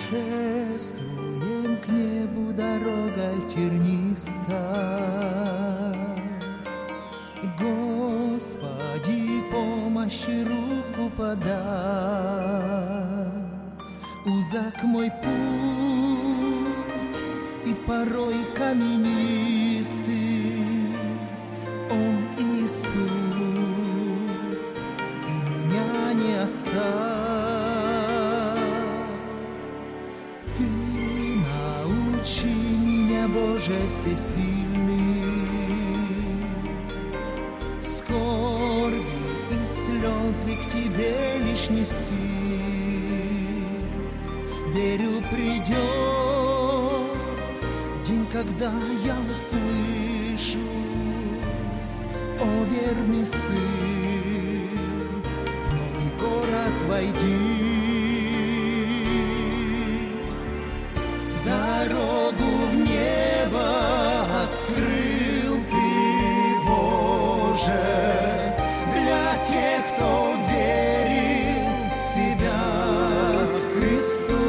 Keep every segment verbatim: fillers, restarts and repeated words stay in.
Шествуем к небу дорогой тернистой. Господи, помощи руку подай. Узак мой путь и порой каменистый. О, Иисус, ты меня не оставь. Научи меня, Боже всесильный, скорби и слезы к Тебе лишь нести. Верю, придет день, когда я услышу: о, верный сын, в новый город войди. Дорогу в небо открыл Ты, Боже, для тех, кто верит себя Христу.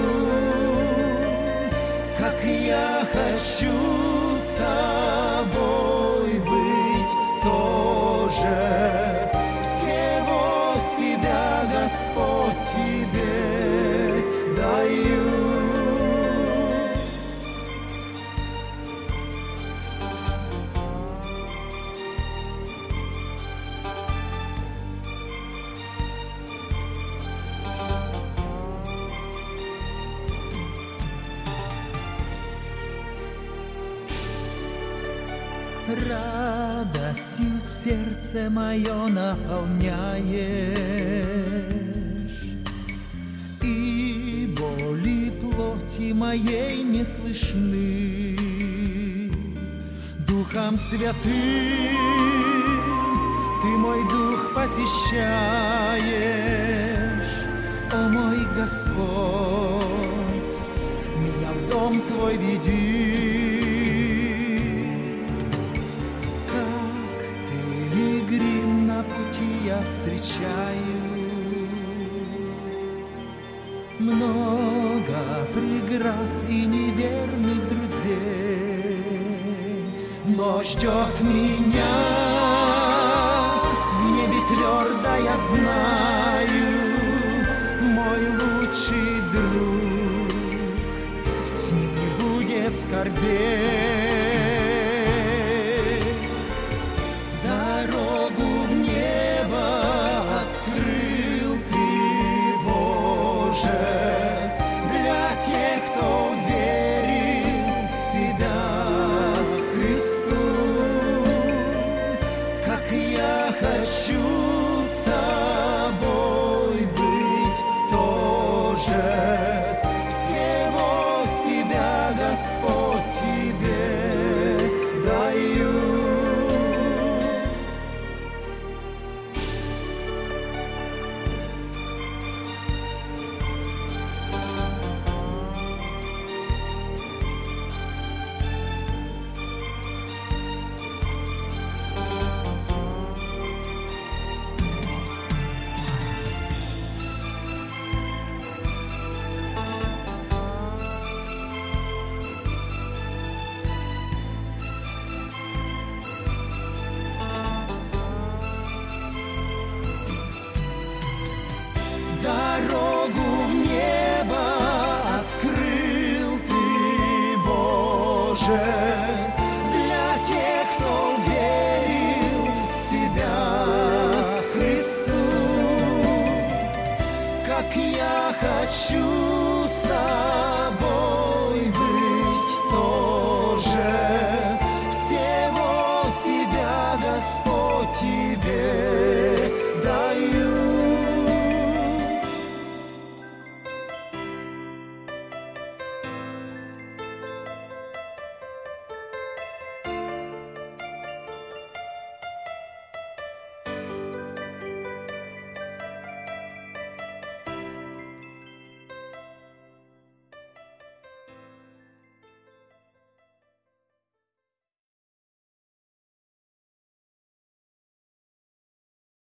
Как я хочу с Тобой быть тоже, всего себя, Господь, Тебе даю. Радостью сердце мое наполняешь, и боли плоти моей не слышны. Духом Святым Ты мой дух посещаешь. О, мой Господь, меня в дом Твой веди. На пути я встречаю много преград и неверных друзей, но ждет меня в небе твердо, я знаю, мой лучший друг, с ним не будет скорбей.